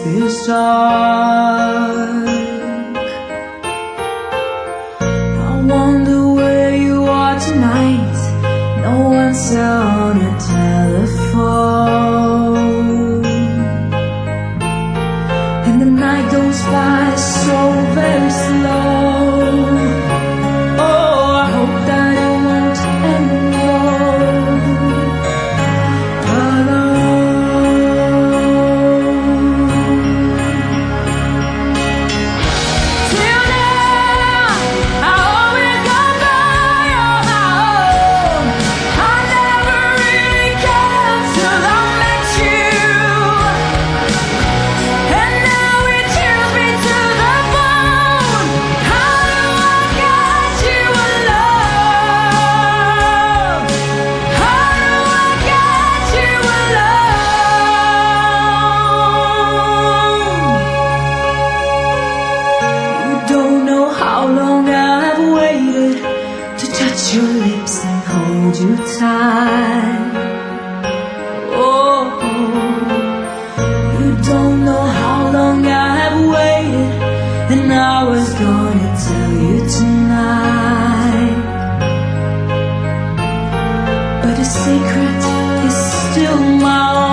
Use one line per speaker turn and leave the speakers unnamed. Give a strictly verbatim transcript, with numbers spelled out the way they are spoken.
feels dark. I wonder where you are tonight. No answer on the telephone, and the night goes by so very slow. How long I've waited to touch your lips and hold you tight. Oh, you don't know how long I've waited, and I was gonna tell you tonight. But a secret is still my own.